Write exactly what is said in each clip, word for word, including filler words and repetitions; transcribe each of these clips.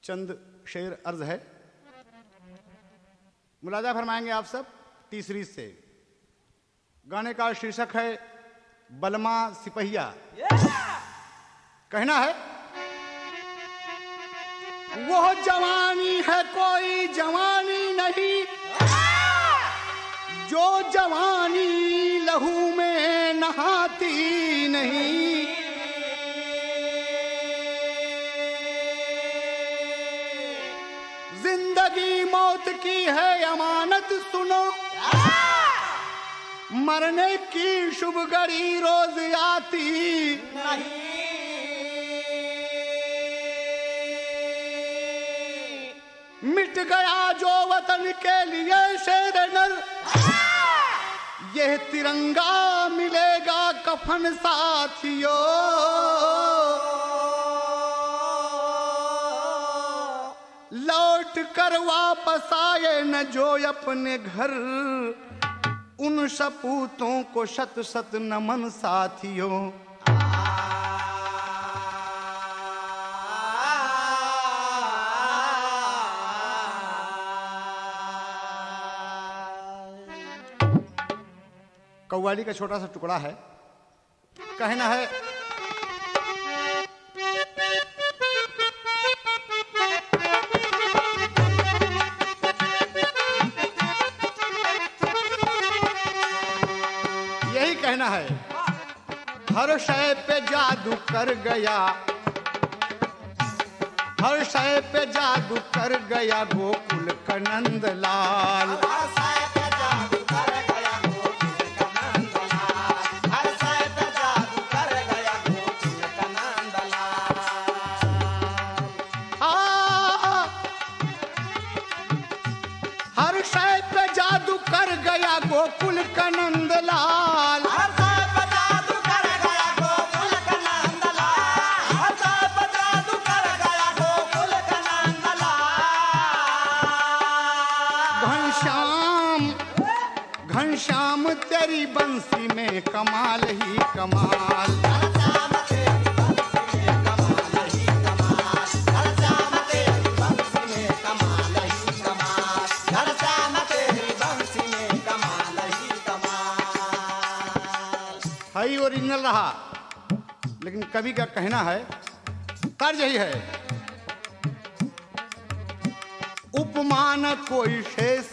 चंद शेर अर्ज है, मुलाजा फरमाएंगे आप सब तीसरी से। गाने का शीर्षक है बलमा सिपहिया। कहना है, वो जवानी है कोई जवानी नहीं, जो जवानी लहू में नहाती नहीं। जिंदगी मौत की है अमानत सुनो, मरने की शुभ घड़ी रोज आती नहीं। मिट गया जो वतन के लिए शेर नर, यह तिरंगा मिलेगा कफन साथियों। लौट कर वापस आए न जो अपने घर, उन सपूतों को शत शत नमन साथियों। कव्वाली का छोटा सा टुकड़ा है, कहना है, यही कहना है, हर शय पे जादू कर गया, हर शय पे जादू कर गया गोकुल का नंदलाल। गोकुल का नंदलाल, हर साल पे जादू कर गया गोकुल का नंदलाल, हर साल पे जादू कर गया गोकुल का नंदलाल। घनश्याम घनश्याम तेरी बंसी में कमाल ही कमाल, ओरिजिनल रहा। लेकिन कवि का कहना है, तर्ज यही है, उपमान कोई शेष,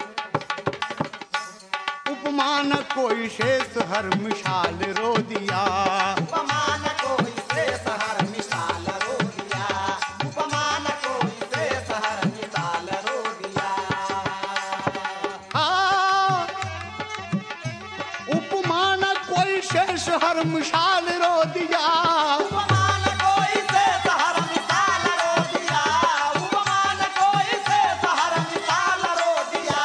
उपमान कोई शेष हर मिसाल रो दिया, उपमान कोई शेष हर मिसाल रो दिया, उपमान कोई शेष हर मिसाल रो दिया। हाँ, उपमान कोई शेष हर मिसाल रो दिया, उपमान कोई शेष हर मिसाल रो दिया, उपमान कोई शेष हर मिसाल रो दिया।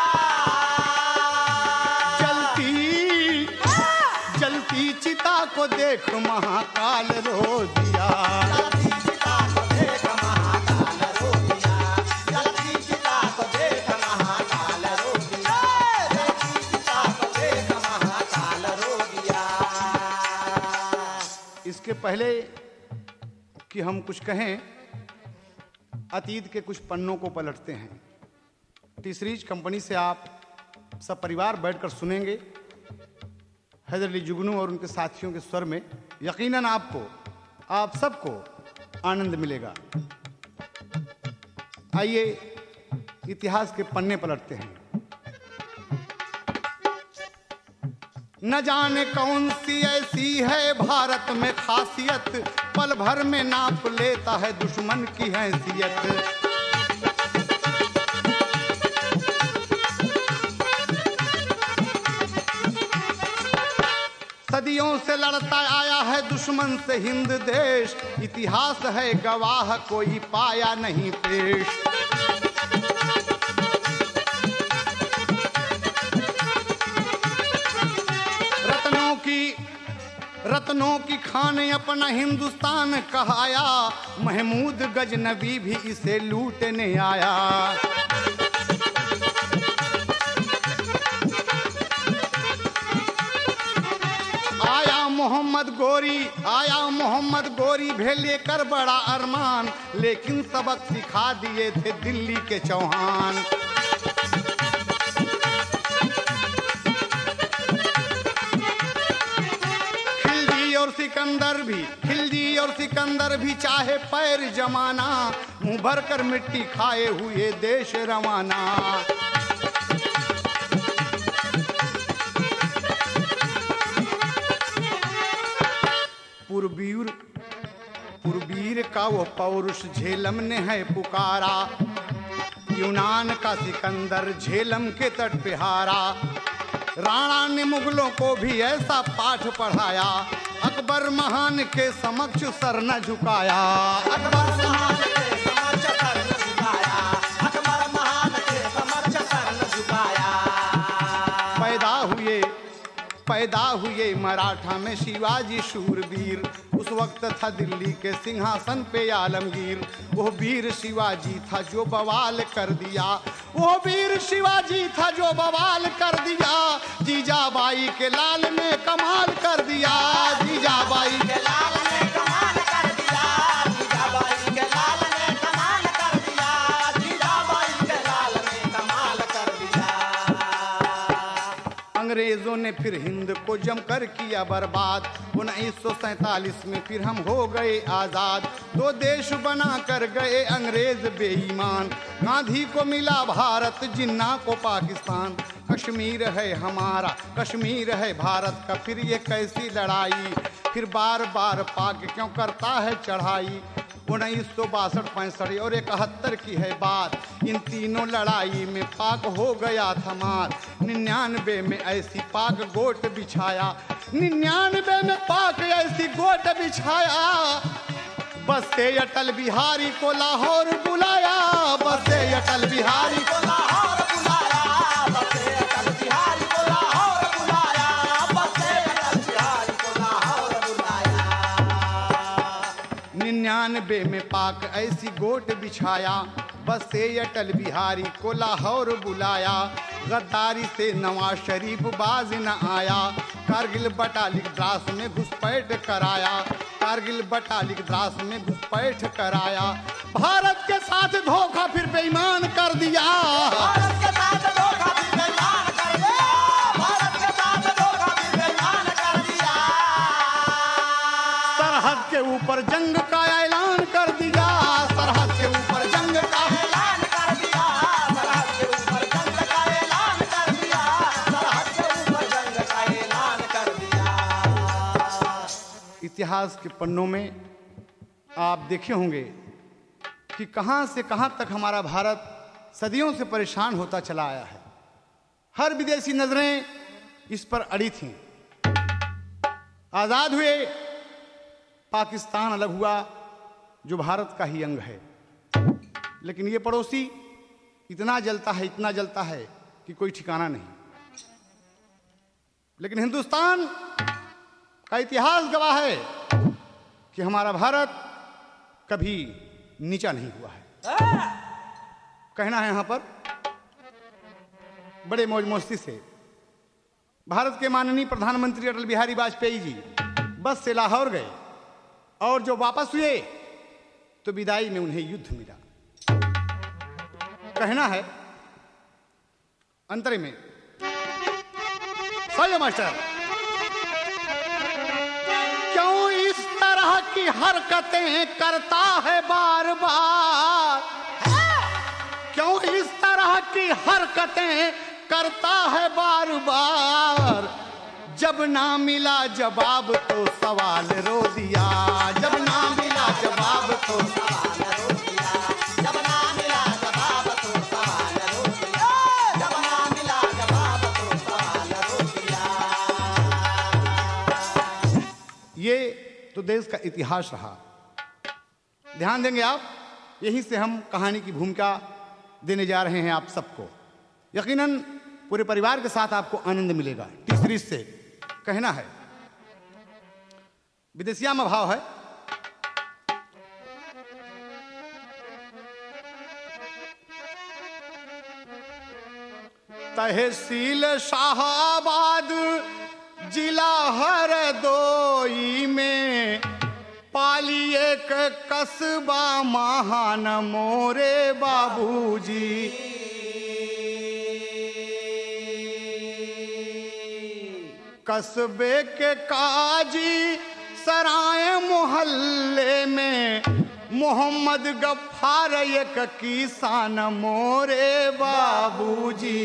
जलती जलती चिता को देख महाकाल रो दिया, जलती चिता को देख महाकाल रो दिया, जलती चिता को देख महाकाल रो दिया, जलती चिता को देख महाकाल रो दिया। इसके पहले कि हम कुछ कहें, अतीत के कुछ पन्नों को पलटते हैं। तीसरीज कंपनी से आप सब परिवार बैठकर सुनेंगे हैदर अली जुगनू और उनके साथियों के स्वर में। यकीनन आपको, आप सबको आनंद मिलेगा। आइए इतिहास के पन्ने पलटते हैं। न जाने कौन सी ऐसी है भारत में खासियत, पल भर में नाप लेता है दुश्मन की हैसियत। सदियों से लड़ता आया है दुश्मन से हिंद देश, इतिहास है गवाह कोई पाया नहीं पेश। रत्नों की रत्नों की खान अपना हिंदुस्तान कहाया, महमूद गजनबी भी इसे लूटने आया। मोहम्मद गोरी, आया मोहम्मद गोरी भे लेकर बड़ा अरमान, लेकिन सबक सिखा दिए थे दिल्ली के चौहान। खिलजी और सिकंदर भी, खिलजी और सिकंदर भी चाहे पैर जमाना, मुंह भर कर मिट्टी खाए हुए देश रवाना। पुरबीर पुरबीर का वो पौरुष झेलम ने है पुकारा, यूनान का सिकंदर झेलम के तट पे हारा। राणा ने मुगलों को भी ऐसा पाठ पढ़ाया, अकबर महान के समक्ष सर न झुकाया। अकबर महान के समक्ष सर न झुकाया, अकबर महान के समक्ष सर न झुकाया। पैदा हुए पैदा हुए मराठा में शिवाजी शूरवीर, उस वक्त था दिल्ली के सिंहासन पे आलमगीर। वो वीर शिवाजी था जो बवाल कर दिया, वो वीर शिवाजी था जो बवाल कर दिया। जीजाबाई के लाल ने कमाल कर दिया, जीजाबाई के लाल ने कमाल कर दिया, जीजाबाई के लाल ने कमाल कर दिया, जीजाबाई के लाल ने कमाल कर दिया। अंग्रेजों ने फिर हिंद को जमकर किया बर्बाद, उन्नीस सौ सैतालीस में फिर हम हो गए आजाद। दो देश बना कर गए अंग्रेज बेईमान, गांधी को मिला भारत, जिन्ना को पाकिस्तान। कश्मीर है हमारा, कश्मीर है भारत का, फिर ये कैसी लड़ाई, फिर बार बार पाक क्यों करता है चढ़ाई। उन्नीस सौ बासठ पैंसठ और इकहत्तर की है बात, इन तीनों लड़ाई में पाक हो गया था मार। निन्यानवे में ऐसी पाक गोट बिछाया, निन्यानवे में पाक ऐसी गोट बिछाया। बस से अटल बिहारी को लाहौर बुलाया, बस से अटल बिहारी को लाहौर बुलाया, बस से अटल बिहारी को लाहौर बुलाया, बस से अटल बिहारी को लाहौर बुलाया। निन्यानवे में पाक ऐसी गोट बिछाया, बस से अटल बिहारी को लाहौर बुलाया। गद्दारी से नवाज शरीफ बाज न आया, कारगिल बटालिक द्रास में घुसपैठ कराया, कारगिल बटालिक द्रास में घुसपैठ कराया। भारत के साथ धोखा फिर बेईमान कर दिया, भारत के साथ धोखा फिर बेईमान कर दिया, भारत के साथ धोखा फिर बेईमान कर दिया। सरहद के ऊपर जंग का ऐलान कर दिया, सरहद के ऊपर जंग का ऐलान कर दिया, सरहद के ऊपर जंग का ऐलान कर दिया, सरहद के ऊपर जंग का ऐलान कर दिया। इतिहास के पन्नों में आप देखे होंगे कि कहां से कहां तक हमारा भारत सदियों से परेशान होता चला आया है। हर विदेशी नजरें इस पर अड़ी थीं। आजाद हुए, पाकिस्तान अलग हुआ जो भारत का ही अंग है, लेकिन ये पड़ोसी इतना जलता है, इतना जलता है कि कोई ठिकाना नहीं। लेकिन हिंदुस्तान का इतिहास गवाह है कि हमारा भारत कभी नीचा नहीं हुआ है। कहना है यहां पर बड़े मौज मस्ती से, भारत के माननीय प्रधानमंत्री अटल बिहारी वाजपेयी जी बस से लाहौर गए और जो वापस हुए तो विदाई में उन्हें युद्ध मिला। कहना है अंतरे में, सही मास्टर, क्यों इस तरह की हरकतें करता है बार बार, क्यों इस तरह की हरकतें करता है बार बार। जब ना मिला जवाब तो सवाल रो दिया, जब ना मिला जवाब तो सवाल रो दिया, जब ना मिला जवाब तो सवाल रो दिया, जब ना मिला जवाब तो सवाल रो दिया। ये तो देश का इतिहास रहा। ध्यान देंगे आप, यहीं से हम कहानी की भूमिका देने जा रहे हैं आप सबको। यकीनन पूरे परिवार के साथ आपको आनंद मिलेगा। तीसरी से कहना है, विदेशिया में भाव है, तहसील शाहाबाद जिला हरदोई में पाली एक कस्बा महान मोरे बाबूजी। कस्बे के काजी सराय मोहल्ले में मोहम्मद गफ्फार एक किसान मोरे बाबूजी।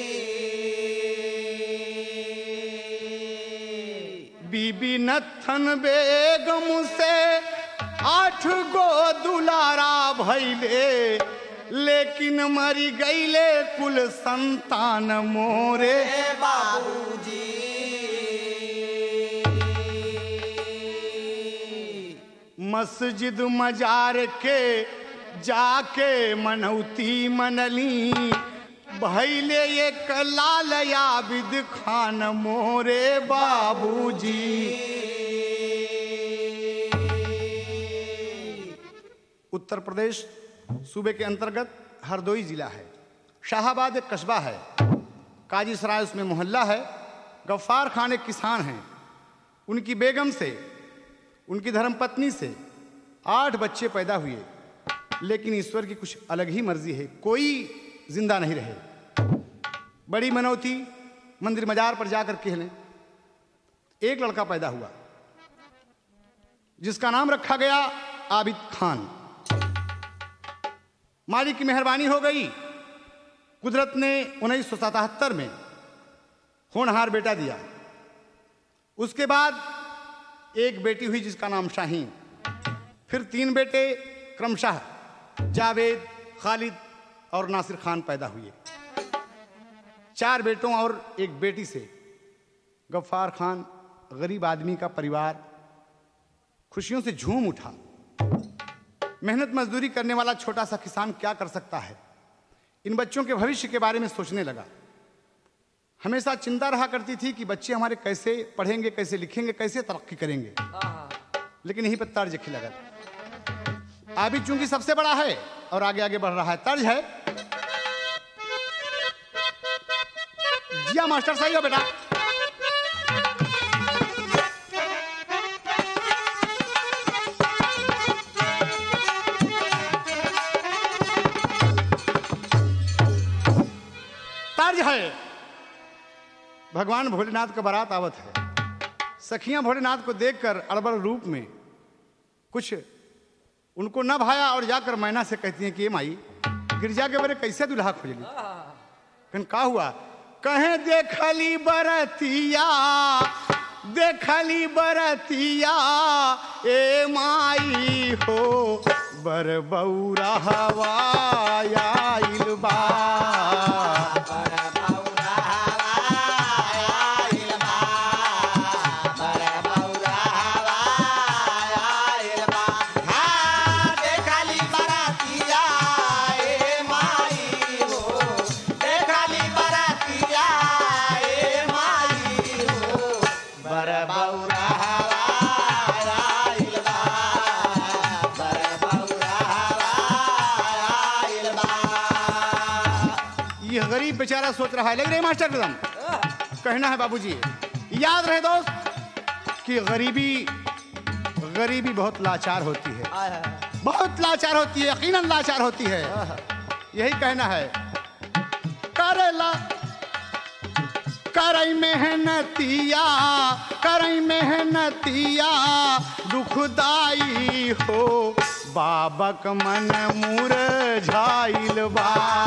बीबी नथन बेगम से आठ गो दुलारा भैले लेकिन मरी गईले कुल संतान मोरे बाबूजी। मस्जिद मजार के जाके मनौती मनली भैले एक लाल आबिद खान मोरे बाबूजी। उत्तर प्रदेश सूबे के अंतर्गत हरदोई जिला है। शाहाबाद एक कस्बा है, काजी सराय उसमें मोहल्ला है। गफ्फार खान एक किसान हैं। उनकी बेगम से, उनकी धर्मपत्नी से आठ बच्चे पैदा हुए, लेकिन ईश्वर की कुछ अलग ही मर्जी है, कोई जिंदा नहीं रहे। बड़ी मनौती मंदिर मजार पर जाकर कह लें, एक लड़का पैदा हुआ जिसका नाम रखा गया आबिद खान। मालिक की मेहरबानी हो गई, कुदरत ने उन्नीस सौ सतहत्तर में होनहार बेटा दिया। उसके बाद एक बेटी हुई जिसका नाम शाहीन। फिर तीन बेटे क्रमशः जावेद, खालिद और नासिर खान पैदा हुए। चार बेटों और एक बेटी से गफ्फार खान गरीब आदमी का परिवार खुशियों से झूम उठा। मेहनत मजदूरी करने वाला छोटा सा किसान क्या कर सकता है, इन बच्चों के भविष्य के बारे में सोचने लगा। हमेशा चिंता रहा करती थी कि बच्चे हमारे कैसे पढ़ेंगे, कैसे लिखेंगे, कैसे तरक्की करेंगे, लेकिन यहीं पर तर्ज खिला गया। आबिद चूंकि सबसे बड़ा है और आगे आगे बढ़ रहा है, तर्ज है जिया मास्टर सही हो बेटा। तर्ज है भगवान भोलेनाथ का बारात आवत है। सखियां भोलेनाथ को देखकर अड़बड़ रूप में कुछ उनको न भाया और जाकर मैना से कहती हैं कि ये माई गिरजा के बरे कैसे दुल्हा खोजली। फिर का हुआ, कहे देखली बरतिया, देखली बरतिया ए माई हो बर बौरा हवायाइल बा। बेचारा सोच रहा है, लग रही मास्टर एकदम कहना है बाबूजी, याद रहे दोस्त कि गरीबी गरीबी बहुत लाचार होती है, बहुत लाचार होती है, यकीनन लाचार होती है। यही कहना है, करेला करई मेहनतिया, करई मेहनतिया दुखदाई हो बाबक मन मुरझाइल बा।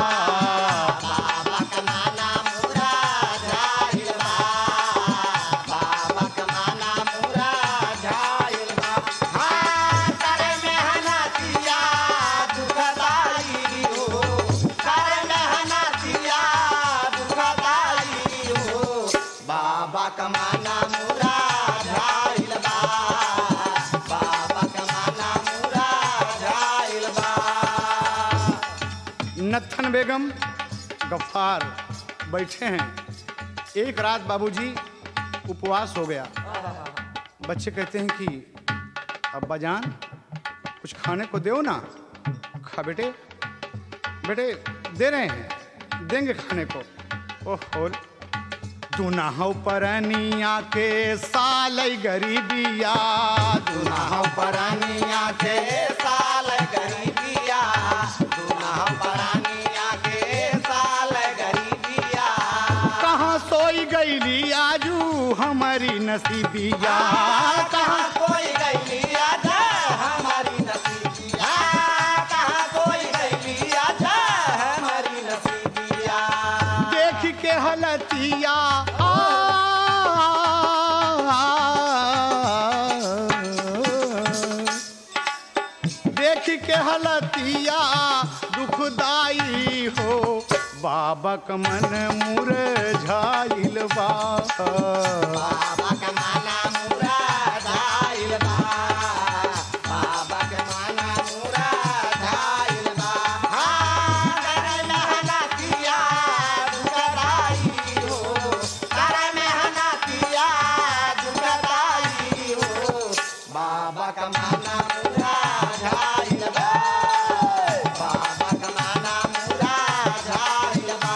नत्थन बेगम गफ्फार बैठे हैं। एक रात बाबूजी उपवास हो गया। बच्चे कहते हैं कि अब्बा जान कुछ खाने को दो ना। खा बेटे, बेटे दे रहे हैं, देंगे खाने को। ओह तू ना हो परनिया के साल गरीबिया, तू ना हो परनिया के साल गरीबिया, तू ना हो परनिया के साल गरीबिया। कहाँ सोई गईली आजू हमारी नसीबिया, कहाँ कोई गईली आजा हमारी नसीबिया, कहाँ कोई गईली आजा हमारी नसीबिया। देख के हलतिया देख के हलतिया दुखदाई हो, बाबा का मन मुरझाइल बा, बाबा का माना मुरादाइल बा, बाबा का माना मुरादाइल बा। हाँ करे मेहनतिया दुखदाई हो, करे मेहनतिया दुखदाई हो, बाबा का माना मुरादाइल बा, बाबा का माना मुरादाइल बा।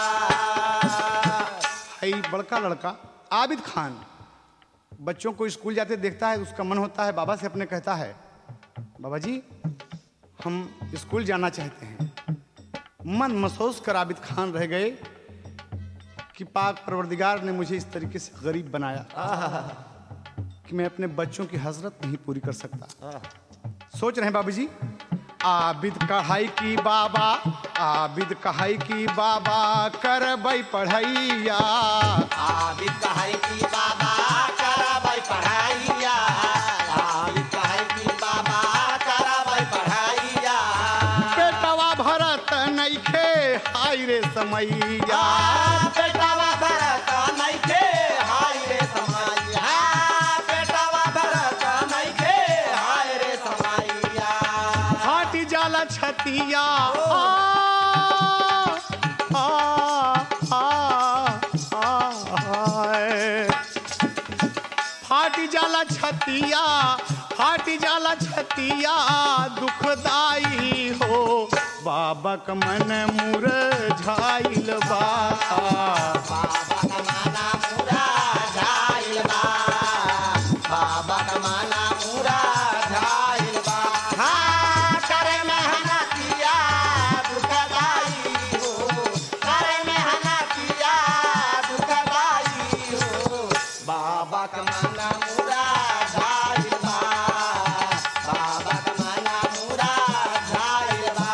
है बड़का लड़का आबिद खान बच्चों को स्कूल जाते देखता है, उसका मन होता है बाबा से अपने कहता है, बाबा जी हम स्कूल जाना चाहते हैं। मन महसूस कर आबिद खान रह गए कि पाक परवरदिगार ने मुझे इस तरीके से गरीब बनाया कि मैं अपने बच्चों की हसरत नहीं पूरी कर सकता। सोच रहे हैं बाबू जी, आबिद कहाई की बाबा, आबिद कहाई की बाबा कर भाई पढ़ैया, आबिद कहाई की बाबा कराबाई पढ़ाइया, आबिद कहाई की बाबा कराबाई पढ़ाइया। बेटवा भरत नइखे हाय रे समैया, बेटावा भरत नइखे हाय रे समैया, बेटावा भरत नइखे हाय रे समैया। फाटी जाला छतिया आ, आ, आ, आ, आए। फाटी जाला छतिया, फाटी जाला छतिया दुखदाई हो, बाबा का मन मुरझाइल बा, बाबा का माना मुरादाइल बा, बाबा का माना मुरादाइल बा। हाँ करे मेहनतिया दुखदाई हो, करे मेहनतिया दुखदाई हो, बाबा का माना मुरादाइल बा, बाबा का माना मुरादाइल बा।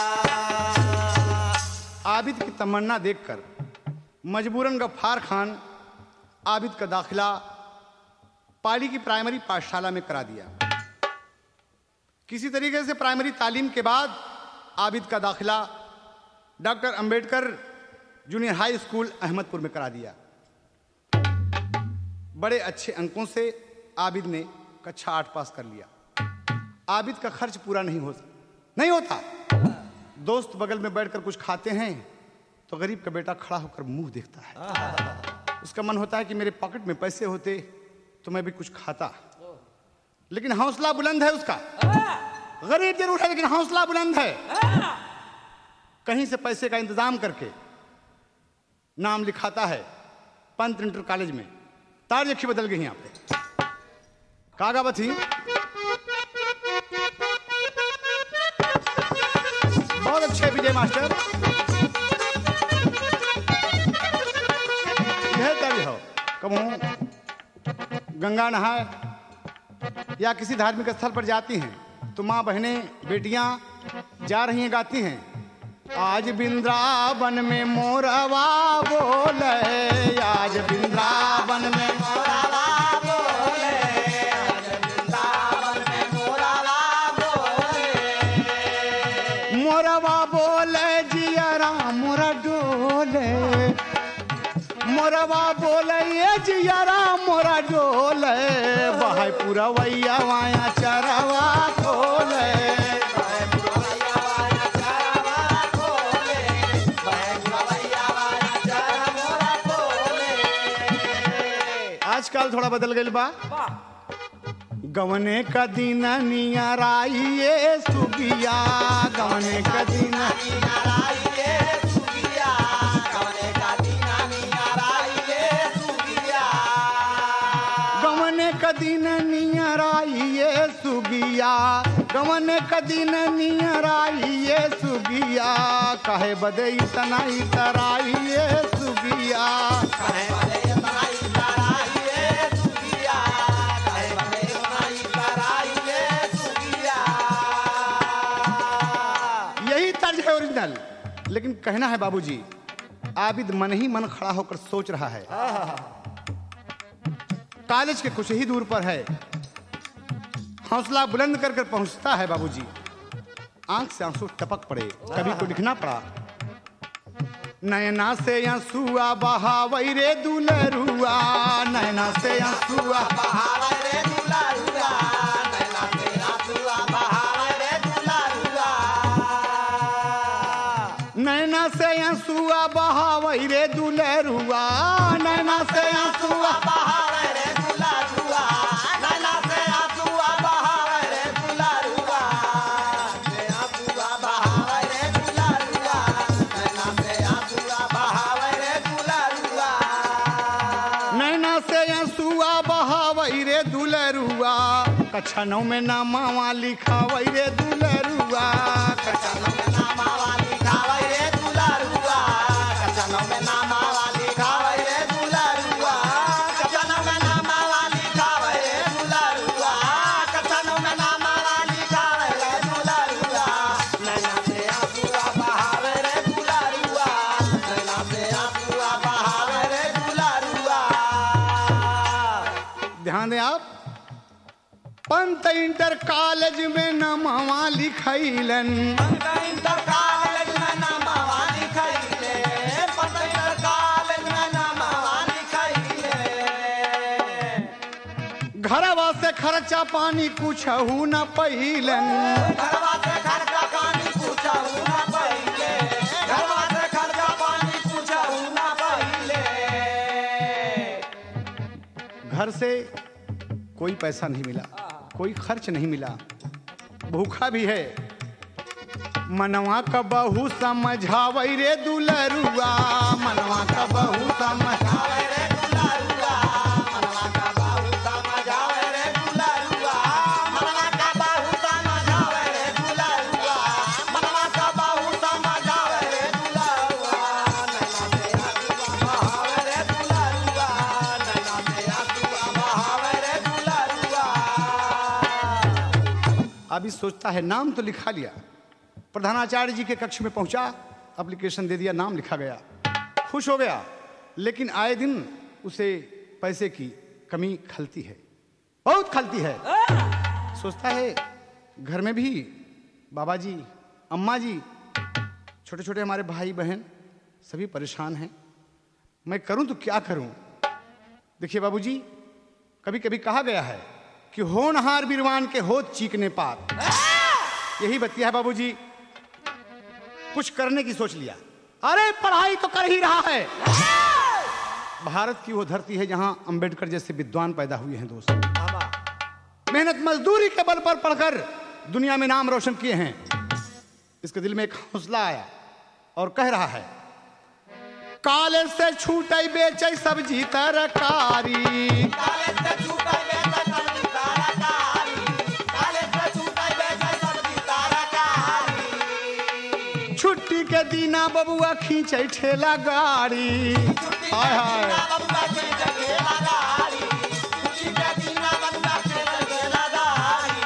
आबिद की तमन्ना देखकर मजबूरन गफ्फार खान आबिद का दाखिला पाली की प्राइमरी पाठशाला में करा दिया। किसी तरीके से प्राइमरी तालीम के बाद आबिद का दाखिला doctor Ambedkar junior high school Ahmadpur में करा दिया। बड़े अच्छे अंकों से आबिद ने कक्षा आठ पास कर लिया। आबिद का खर्च पूरा नहीं हो नहीं होता। दोस्त बगल में बैठकर कुछ खाते हैं तो गरीब का बेटा खड़ा होकर मुंह देखता है। उसका मन होता है कि मेरे पॉकेट में पैसे होते तो मैं भी कुछ खाता, लेकिन हौसला बुलंद है उसका। गरीब जरूर है लेकिन हौसला बुलंद है। कहीं से पैसे का इंतजाम करके नाम लिखाता है पंत इंटर कॉलेज में। तारीख बदल गई यहाँ पे। कागावत ही बहुत अच्छे विजय मास्टर। यह तभी हो कहूँ गंगा नहाए या किसी धार्मिक स्थल पर जाती हैं तो माँ बहनें बेटियां जा रही हैं गाती हैं, आज वृंदावन में मोरवा बोले, आज वृंदावन में मोरावा बोले, आज वृंदावन में मोरावा बोले, मोरवा बोले जियरा मोरा डोले, मोरवा बोले ये जियरा मोरा डोले, बहाय पूरा वैया वाया चरवा खोले। आजकल थोड़ा बदल गई बा। गवने का दिन नियर आइए सुगिया, गवने का दिन नियर आइए सुगिया, गवने का दिन नियर आइए आइए सुगिया गवन कदिन नियर आइए सुगिया कहे बदे इतना इतराइए सुगिया कहे बदे इतना इतराइए सुगिया कहे बदे इतना इतराइए सुगिया। यही तर्ज है ओरिजिनल। लेकिन कहना है बाबूजी, आबिद मन ही मन खड़ा होकर सोच रहा है। कॉलेज के कुछ ही दूर पर है, हौसला बुलंद कर कर पहुंचता है बाबूजी। आंख से आंसू टपक पड़े, कभी को लिखना पड़ा। नैना से आंसुआ बहावई रे दुलरुआ, नैना से आंसुआ बहावे रे दुलारुआ, नैना से आंसुआ बहावे रे दुलारुआ। नैना से आंसुआ बहावई रे दुलरुआ, नैना से आंसुआ बहावे रे दुलारुआ, नैना से आंसुआ बहावे रे दुलारुआ, से आंसुआ बहावे रे दुलारुआ, नैना से आंसुआ बहावे रे दुलारुआ। नैना से आंसुआ बहावई रे दुलरुआ, कछनों में नामावा लिखावई रे दुलरुआ, कचनों में नामा वाली खावे रे दुलारुआ, कचनों में नामा वाली खावे रे दुलारुआ, कचनों में नामा वाली खावे रे दुलारुआ, कचनों में नामा वाली खावे रे दुलारुआ। नैना से आंसुआ बहावे रे दुलारुआ, नैना से आंसुआ बहावे रे दुलारुआ। ध्यान दें आप। पंत इंटर कॉलेज में नामावा लिखैलन, इंटर कॉलेज में नामा वाली खैले, इंटर कॉलेज में नामा वाली खैले। घरवा से खर्चा पानी कुछ न पहिलन, घरवा से खर्चा पानी पूछहु ना पहिले, घरवा से खर्चा पानी पूछहु ना पहिले। घर से कोई पैसा नहीं मिला, कोई खर्च नहीं मिला, भूखा भी है। मनवा का बहु समझावई रे दुलरुआ, मनवा का बहु समझ जावे रे दुलारुआ, मनवा का बाहु समझावे रे दुलारुआ, मनवा का बाहु समझावे रे दुलारुआ, मनवा का बाहु समझावे रे दुलारुआ। नैना से आंसुआ बहावे रे दुलारुआ, नैना से आंसुआ बहावे रे दुलारुआ। अभी सोचता है नाम तो लिखा लिया, प्रधानाचार्य जी के कक्ष में पहुंचा, एप्लीकेशन दे दिया, नाम लिखा गया, खुश हो गया। लेकिन आए दिन उसे पैसे की कमी खलती है, बहुत खलती है। सोचता है घर में भी बाबा जी, अम्मा जी, छोटे छोटे हमारे भाई बहन सभी परेशान हैं, मैं करूं तो क्या करूं। देखिए बाबूजी, कभी कभी कहा गया है कि होनहार बीरवान के होत चीकने पार, यही बतिया है बाबूजी। कुछ करने की सोच लिया। अरे पढ़ाई तो कर ही रहा है। भारत की वो धरती है जहां अंबेडकर जैसे विद्वान पैदा हुए हैं दोस्त, मेहनत मजदूरी के बल पर पढ़कर दुनिया में नाम रोशन किए हैं। इसके दिल में एक हौसला आया और कह रहा है, कॉलेज से छूटे बेचे सब्जी तरकारी, कॉलेज से छूटे बेचे सब्जी तरकारी, कॉलेज से छूटे बेचे सब्जी तरकारी। छुट्टी के दीना बबुआ खींचे ठेला गाड़ी, हाय हाय बबुआ खींचे ठेला गाड़ी, छुट्टी के दीना बबुआ खींचे ठेला गाड़ी।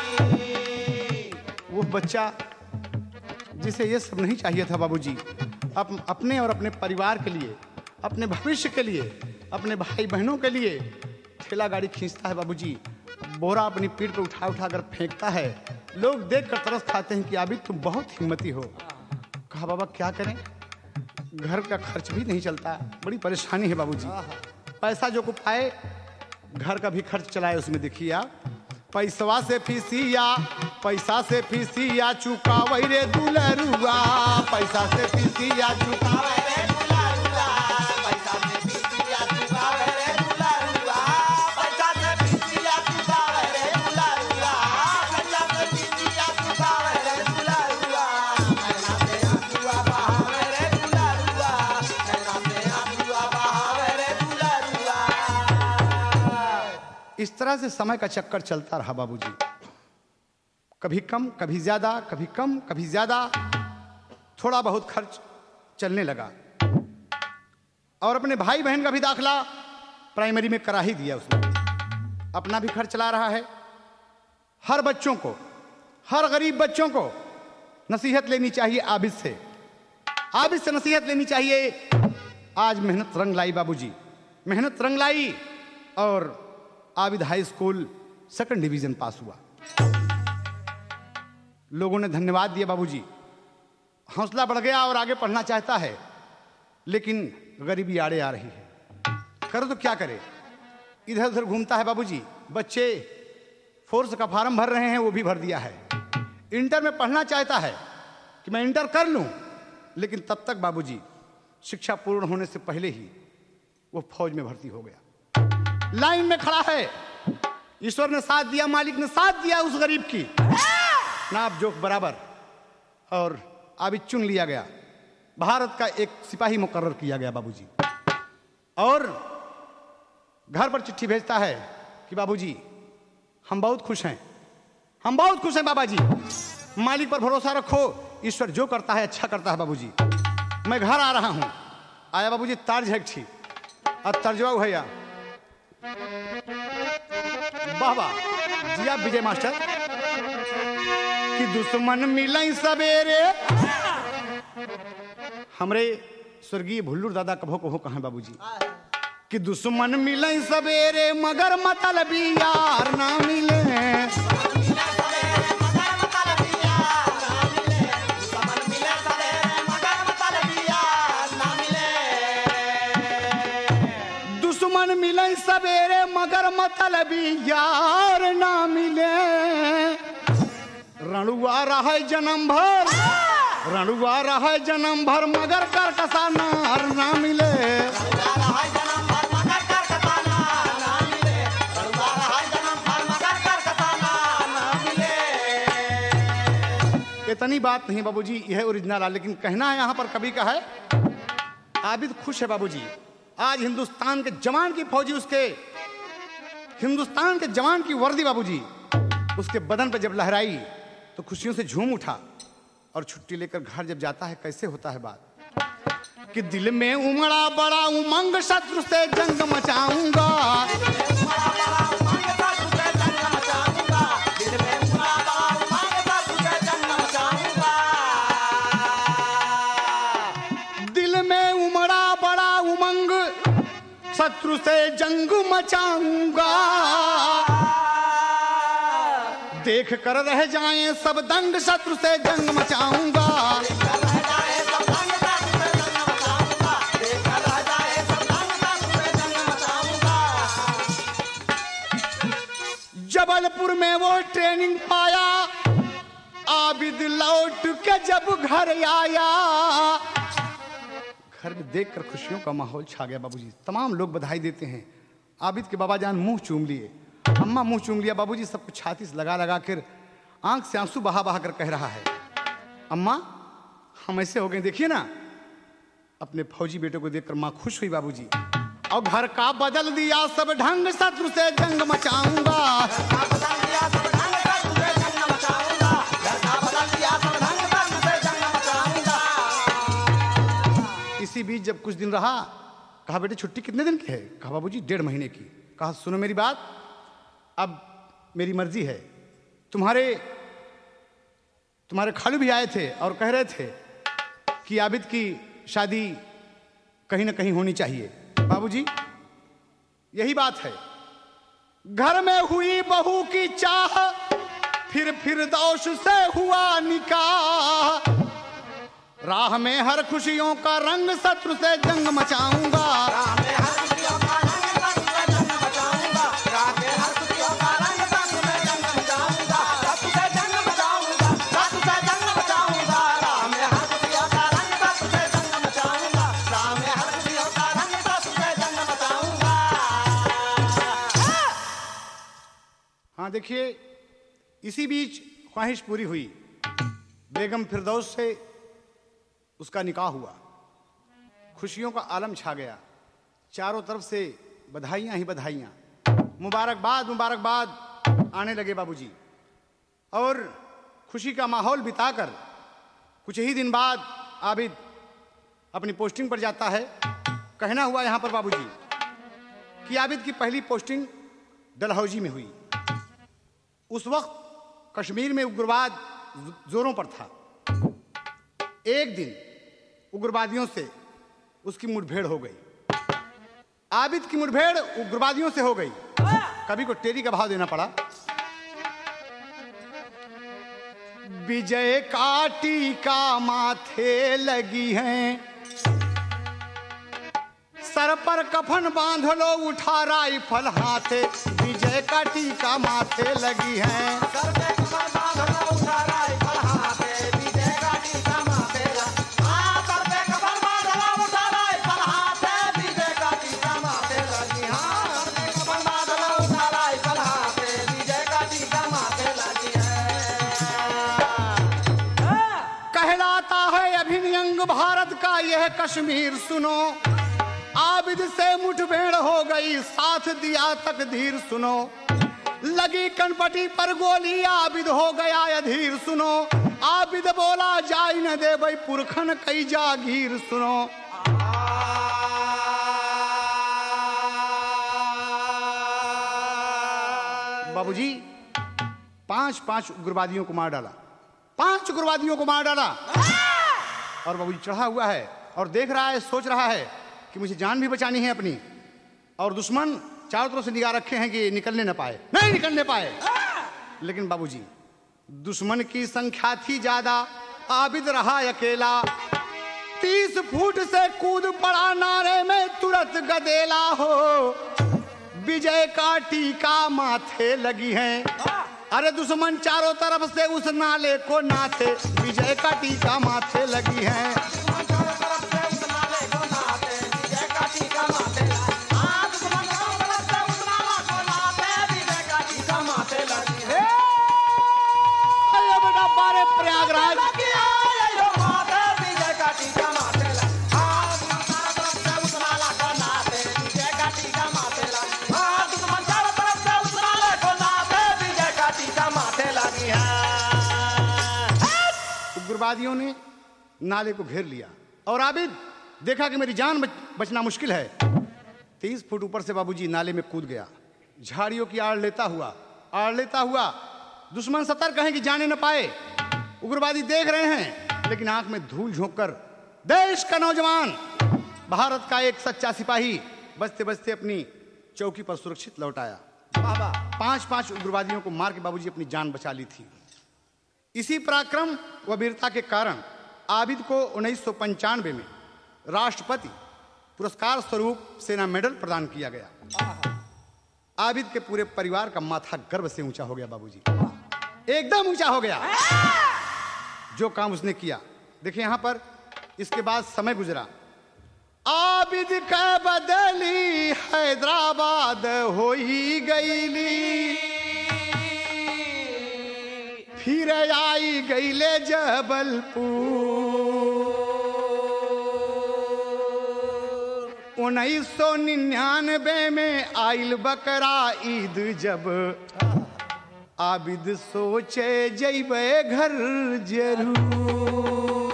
वो बच्चा जिसे ये सब नहीं चाहिए था बाबूजी, अप, अपने और अपने परिवार के लिए, अपने भविष्य के लिए, अपने भाई बहनों के लिए ठेला गाड़ी खींचता है बाबूजी। बोरा अपनी पीठ पर उठा उठा कर फेंकता है। लोग देख कर तरस खाते हैं कि आबिद तुम बहुत हिम्मती हो। कहा बाबा क्या करें, घर का खर्च भी नहीं चलता, बड़ी परेशानी है बाबूजी। पैसा जो को पाए घर का भी खर्च चलाए, उसमें देखिए आप, पैसवा से फीसिया, पैसा से फीसिया चुकावई रे दुलरुआ, पैसा से फीसिया चुकावई रे दुलारुआ, पैसा से फीसिया चुकावे रे दुलारुआ, पैसा से फीसिया चुकावे रे दुलारुआ, पैसा से फीसिया चुकावे रे दुलारुआ। नैना से आंसुआ बहावे रे दुलारुआ, नैना से आंसुआ बहावे रे दुलारुआ। इस तरह से समय का चक्कर चलता रहा बाबूजी, कभी कम कभी ज्यादा, कभी कम कभी ज्यादा, थोड़ा बहुत खर्च चलने लगा। और अपने भाई बहन का भी दाखला प्राइमरी में करा ही दिया उसने, अपना भी खर्च चला रहा है। हर बच्चों को, हर गरीब बच्चों को नसीहत लेनी चाहिए आबिद से, आबिद से नसीहत लेनी चाहिए। आज मेहनत रंग लाई बाबूजी, मेहनत रंग लाई और Abid high school second division pass हुआ। लोगों ने धन्यवाद दिया बाबूजी, हौसला बढ़ गया और आगे पढ़ना चाहता है, लेकिन गरीबी आड़े आ रही है, करे तो क्या करे। इधर उधर घूमता है बाबूजी। बच्चे फोर्स का फार्म भर रहे हैं, वो भी भर दिया है। इंटर में पढ़ना चाहता है कि मैं इंटर कर लूं, लेकिन तब तक बाबूजी शिक्षा पूर्ण होने से पहले ही वो फौज में भर्ती हो गया। लाइन में खड़ा है, ईश्वर ने साथ दिया, मालिक ने साथ दिया उस गरीब की, नाप जोख बराबर, और आबिद चुन लिया गया। भारत का एक सिपाही मुकर्रर किया गया बाबूजी। और घर पर चिट्ठी भेजता है कि बाबूजी हम बहुत खुश हैं, हम बहुत खुश हैं बाबा जी, मालिक पर भरोसा रखो, ईश्वर जो करता है अच्छा करता है बाबूजी। मैं घर आ रहा हूं। आया बाबूजी तर्ज है ठीक, और तर्जवा भैया वाह वाह जिया विजय मास्टर कि दुश्मन मिलाई सवेरे। हमरे स्वर्गीय भुल्लूर दादा कभो कभो कहाँ बाबूजी कि दुश्मन मिले सवेरे मगर मतलबी यार ना मिले। दुश्मन मिले सवेरे मगर मतलबी यार ना मिले। रणुआ रहा जन्म भर, रणुआ रहा जन्म भर मगर कर कसा नार ना मिले। इतनी बात नहीं बाबूजी, यह ओरिजिनल है, लेकिन कहना है यहाँ पर कवि का है। आबिद खुश है बाबूजी। आज हिंदुस्तान के जवान की फौजी, उसके हिंदुस्तान के जवान की वर्दी बाबूजी उसके बदन पर जब लहराई तो खुशियों से झूम उठा। और छुट्टी लेकर घर जब जाता है कैसे होता है बात कि दिल में उमड़ा बड़ा उमंग, शत्रु से जंग मचाऊंगा। दिल में उमड़ा बड़ा उमंग, शत्रु से जंग मचाऊंगा। देख कर रह जाएं सब दंग, शत्रु से जंग मचाऊंगा। जबलपुर में वो ट्रेनिंग पाया, आबिद लौट के जब घर आया, घर में देखकर खुशियों का माहौल छा गया बाबूजी। तमाम लोग बधाई देते हैं। आबिद के बाबा जान मुंह चूम लिए, अम्मा मुंह चूम लिया, बाबूजी सबको छाती से लगा लगा कर आंख से आंसू बहा बहा कर कह रहा है, अम्मा हम ऐसे हो गए, देखिए ना। अपने फौजी बेटे को देखकर माँ खुश हुई बाबूजी। और घर का बदल दिया सब ढंग, शत्रु से जंग मचाऊंगा। इसी बीच जब कुछ दिन रहा, कहा बेटे छुट्टी कितने दिन की है? कहा बाबूजी डेढ़ महीने की। कहा सुनो मेरी बात, अब मेरी मर्जी है। तुम्हारे तुम्हारे खालू भी आए थे और कह रहे थे कि आबिद की शादी कहीं ना कहीं होनी चाहिए। बाबूजी यही बात है। घर में हुई बहू की चाह, फिर फिरदौस से हुआ निकाह। राह में हर खुशियों का रंग, शत्रु से जंग मचाऊंगा। हाँ देखिए, इसी बीच ख्वाहिश पूरी हुई, बेगम फिरदौस से उसका निकाह हुआ। खुशियों का आलम छा गया, चारों तरफ से बधाइयां ही बधाइयां। मुबारकबाद मुबारकबाद आने लगे बाबूजी। और खुशी का माहौल बिताकर कुछ ही दिन बाद आबिद अपनी पोस्टिंग पर जाता है। कहना हुआ यहाँ पर बाबूजी कि आबिद की पहली पोस्टिंग डलहौजी में हुई। उस वक्त कश्मीर में उग्रवाद जोरों पर था। एक दिन उग्रवादियों से उसकी मुठभेड़ हो गई। आबिद की मुठभेड़ उग्रवादियों से हो गई। कभी को टेरी का भाव देना पड़ा। विजय का टीका माथे लगी है, सर पर कफन बांध लो उठा राइफल हाथे। विजय का टीका माथे लगी है, सर पे कमर बांध लो उठा राइफल हाथे। विजय का टीका माथे लगी, हाँ सर पे कमर बांध लो उठा राइफल हाथे। विजय का टीका माथे लगी, हाँ सर पे कमर बांध लो उठा राइफल हाथे। विजय का टीका माथे लगी है। कहलाता है अभिनयंग भारत का यह कश्मीर सुनो। आबिद से मुठभेड़ हो गई, साथ दिया तकदीर सुनो। लगी कनपटी पर गोली, आबिद हो गया अधीर सुनो। आबिद बोला जाई न दे भाई पुरखन कई जागीर सुनो। बाबूजी पांच पांच उग्रवादियों को मार डाला, पांच उग्रवादियों को मार डाला। और बाबूजी चढ़ा हुआ है और देख रहा है, सोच रहा है कि मुझे जान भी बचानी है अपनी। और दुश्मन चारों तरफ से निगाह रखे हैं कि निकलने न पाए, नहीं निकलने पाए। लेकिन बाबूजी दुश्मन की संख्या थी ज्यादा, आबिद रहा अकेला। तीस फुट से कूद पड़ा नारे में तुरंत गदेला हो। विजय का टीका माथे लगी है, अरे दुश्मन चारों तरफ से उस नाले को नाथे। विजय का टीका माथे लगी है, प्रयागराज उग्रवादियों ने नाले को घेर लिया और आबिद देखा कि मेरी जान बच, बचना मुश्किल है। तीस फुट ऊपर से बाबूजी नाले में कूद गया, झाड़ियों की आड़ लेता हुआ आड़ लेता हुआ। दुश्मन सतर्क हैं कि जाने न पाए। उग्रवादी देख रहे हैं, लेकिन आंख में धूल झोंक कर देश का नौजवान, भारत का एक सच्चा सिपाही बचते बचते अपनी चौकी पर सुरक्षित लौट आया। पांच पांच उग्रवादियों को मार के बाबूजी अपनी जान बचा ली थी। इसी पराक्रम व वीरता के कारण आबिद को उन्नीस सौ पंचानवे में राष्ट्रपति पुरस्कार स्वरूप सेना मेडल प्रदान किया गया। आबिद के पूरे परिवार का माथा गर्व से ऊंचा हो गया बाबूजी, एकदम ऊंचा हो गया जो काम उसने किया। देखिए यहां पर इसके बाद समय गुजरा। आबिद का बदली हैदराबाद हो ही गईली, फिर आई गईले जबलपुर। उन्नीस सौ निन्यानवे में आइल बकरा ईद जब, आबिद सोचे जइबे घर जरूर।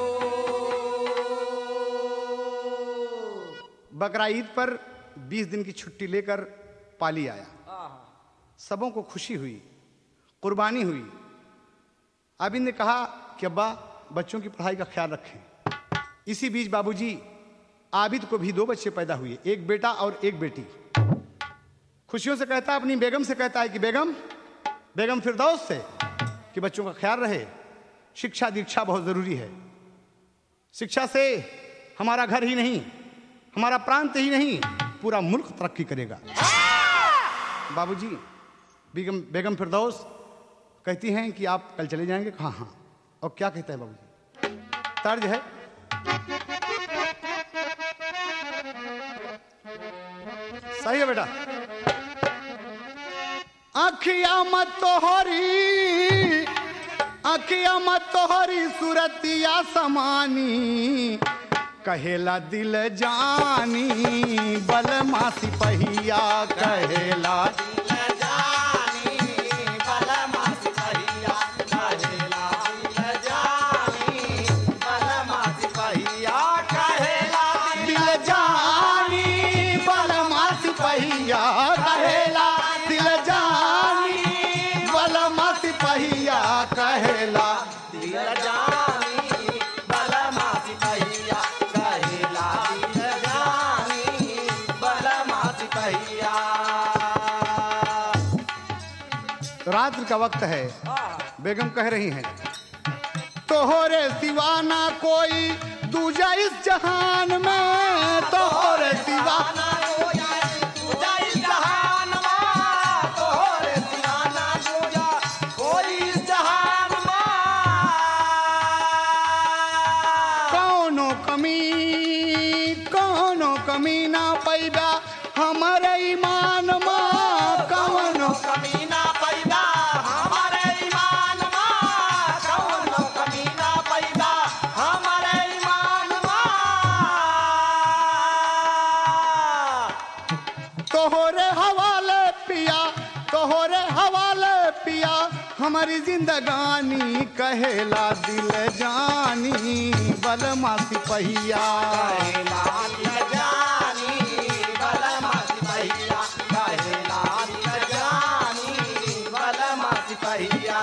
बकरा ईद पर बीस दिन की छुट्टी लेकर पाली आया। सबों को खुशी हुई, कुर्बानी हुई। आबिद ने कहा कि अब्बा बच्चों की पढ़ाई का ख्याल रखें। इसी बीच बाबूजी आबिद को भी दो बच्चे पैदा हुए, एक बेटा और एक बेटी। खुशियों से कहता है, अपनी बेगम से कहता है कि बेगम बेगम फिरदौस से कि बच्चों का ख्याल रहे। शिक्षा दीक्षा बहुत जरूरी है। शिक्षा से हमारा घर ही नहीं, हमारा प्रांत ही नहीं, पूरा मुल्क तरक्की करेगा। बाबूजी बेगम बेगम फिरदौस कहती हैं कि आप कल चले जाएंगे। हाँ हाँ। और क्या कहता है बाबूजी? तर्ज है, सही है बेटा। अखिया मत तोहरी, अखिया मत तोहरी सूरतिया समानी, कहेला दिल जानी बलमा सिपहिया, कहेला दिल दिल जानी बलमा सिपहिया कहेला दिल जानी बलमा सिपहिया। रात्रि का वक्त है, बेगम कह रही हैं तोहरे सिवाना कोई दूजा इस जहान में, तोहरे सिवाना कोई दूजा इस जहान में, तोहरे सिवाना दूजा कोई इस जहान में। कौनो कमी कौनो कमी ना पैदा हमारे ईमान में, कौनो कमी ना पैदा हमारे ईमान में, कौनो कमी ना पैदा हमारे ईमान में। तोहरे हवाले पिया तोहरे हवाले पिया हमारी जिंदगानी कहेला दिल जानी बलमा सिपहिया। कहेला दिल जानी बलमा सिपहिया, कहेला दिल जानी बलमा सिपहिया।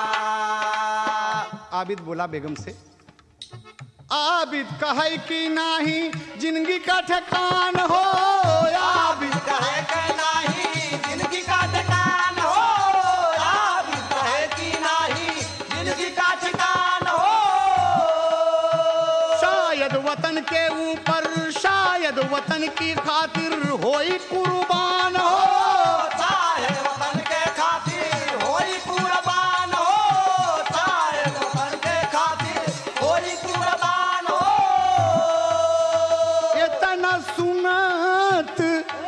आबिद बोला बेगम से, आबिद कहे कि नाही जिंदगी का ठिकान हो, आबिद कहे कि नाही जिंदगी का ठिकान हो, आबिद कहे कि नाही जिंदगी का ठिकान हो। शायद वतन के ऊपर शायद वतन की खातिर होई कुर्बान हो, शायद वतन के खातिर होई कुर्बान हो, शायद वतन के खातिर होई कुर्बान हो। इतना सुनत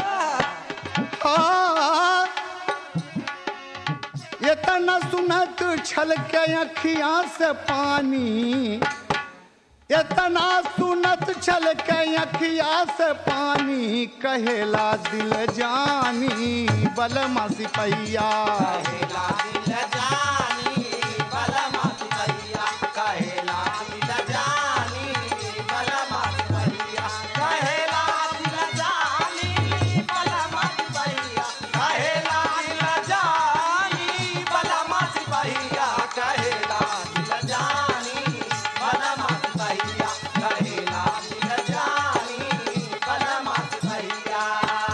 हाँ, इतना सुनत छलके अखियां से पानी, इतना सुनत छलके अखियां से पानी कहेला दिल जानी बलमा सिपहिया। कहेला दिल जानी बलमा सिपहिया, कहेला दिल जानी बलमा सिपहिया, कहेला दिल जानी बलमा सिपहिया, कहेला दिल जानी बलमा सिपहिया, कहेला दिल जानी बलमा सिपहिया, कहेला दिल जानी बलमा सिपहिया।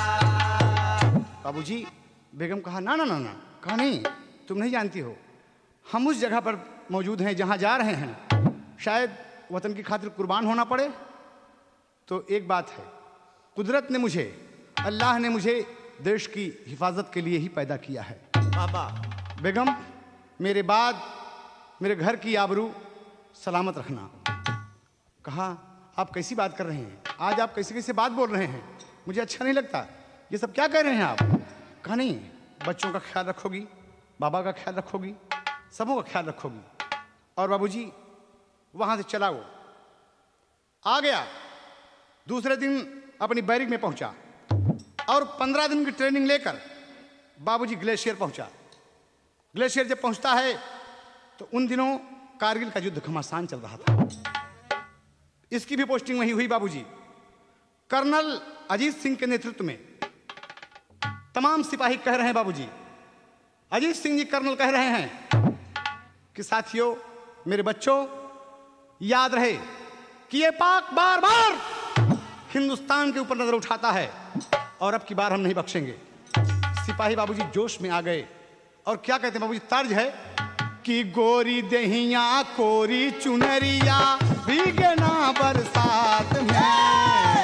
बाबूजी, बेगम कहा ना ना ना ना, कहा नहीं, तुम नहीं जानती हो, हम उस जगह पर मौजूद हैं जहां जा रहे हैं, शायद वतन की खातिर कुर्बान होना पड़े। तो एक बात है, कुदरत ने मुझे अल्लाह ने मुझे देश की हिफाजत के लिए ही पैदा किया है। बाबा बेगम, मेरे बाद मेरे घर की आबरू सलामत रखना। कहा आप कैसी बात कर रहे हैं, आज आप कैसे कैसे बात बोल रहे हैं, मुझे अच्छा नहीं लगता, ये सब क्या कह रहे हैं आप। कहा नहीं, बच्चों का ख्याल रखोगी, बाबा का ख्याल रखोगी, सबों का ख्याल रखोगी। और बाबूजी वहां से चला, वो आ गया, दूसरे दिन अपनी बैरिक में पहुंचा और पंद्रह दिन की ट्रेनिंग लेकर बाबूजी ग्लेशियर पहुंचा। ग्लेशियर जब पहुंचता है तो उन दिनों कारगिल का युद्ध घमासान चल रहा था, इसकी भी पोस्टिंग वहीं हुई बाबूजी। कर्नल अजीत सिंह के नेतृत्व में तमाम सिपाही कह रहे हैं बाबूजी, अजीत सिंह जी कर्नल कह रहे हैं कि साथियों, मेरे बच्चों, याद रहे कि ये पाक बार बार हिंदुस्तान के ऊपर नजर उठाता है और अब की बार हम नहीं बख्शेंगे। सिपाही बाबूजी जोश में आ गए और क्या कहते हैं बाबूजी, तर्ज है कि गोरी दहिया कोरी चुनरिया भीगे ना बरसात में,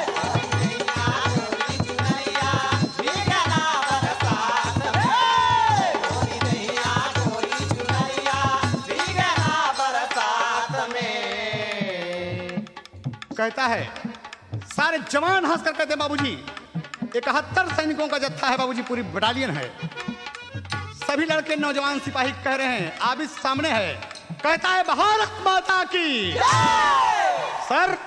कहता है। सारे जवान हंस कर कहते हैं बाबूजी, इकहत्तर सैनिकों का जत्था है बाबूजी, पूरी बटालियन है। सभी लड़के नौजवान सिपाही कह रहे हैं, आबिद सामने है, कहता है भारत माता की सर,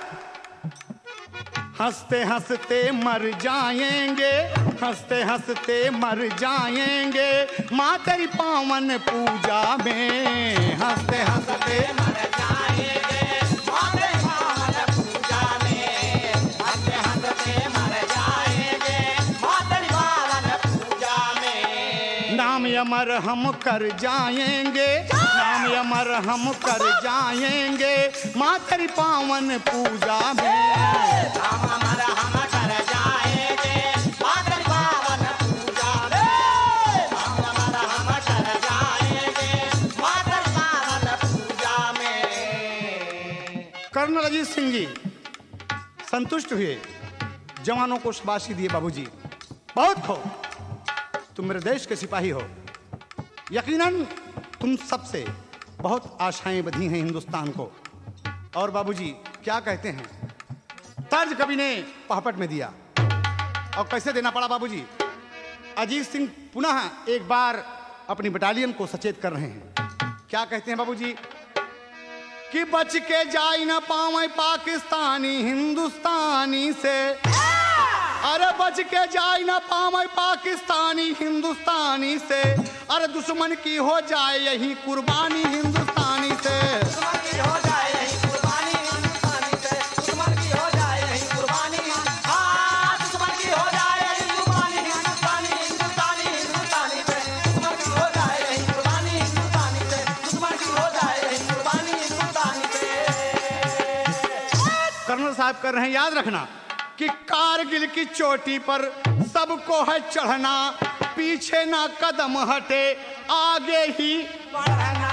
हंसते हंसते मर जाएंगे, हंसते हंसते मर जाएंगे माँ तेरी पावन पूजा में, हंसते हंसते मर जाएंगे माँ तेरी पावन पूजा में, हंसते हंसते मर जाएंगे माँ तेरी पावन पूजा में, नाम अमर हम कर जाएंगे, नाम हम अमर हम कर जाएंगे माँ तेरी पावन पूजा में। हम अमर हम कर जाएंगे माँ तेरी पावन पूजा में। हम अमर हम कर जाएंगे माँ तेरी पावन पूजा में। कर्नल अजीत सिंह जी संतुष्ट हुए, जवानों को शाबाशी दिए। बाबूजी बहुत हो, तुम मेरे देश के सिपाही हो, यकीनन तुम सबसे बहुत आशाएं बंधी हैं हिंदुस्तान को। और बाबूजी क्या कहते हैं, तर्ज कवि ने पहपट में दिया। और कैसे देना पड़ा बाबूजी? अजीत सिंह पुनः एक बार अपनी बटालियन को सचेत कर रहे हैं। क्या कहते हैं बाबूजी कि बच के जाई ना पावे पाकिस्तानी हिंदुस्तानी से। अरे बच के जाई ना पावे पाकिस्तानी हिंदुस्तानी से। अरे दुश्मन की हो जाए यही कुर्बानी हिंदुस्तानी से। दुश्मन की हो जाए यही कुर्बानी हिंदुस्तानी से। दुश्मन की हो जाए यही कुर्बानी। हाँ, दुश्मन की हो जाए यही कुर्बानी हिंदुस्तानी हिंदुस्तानी हिंदुस्तानी से। दुश्मन की हो जाए यही कुर्बानी हिंदुस्तानी से। दुश्मन की हो जाए यही कुर्बानी हिंदुस्तानी से। कर्नल साहब कर रहे हैं, याद रखना कि कारगिल की चोटी पर सबको है चढ़ना, पीछे ना कदम हटे आगे ही बढ़ना।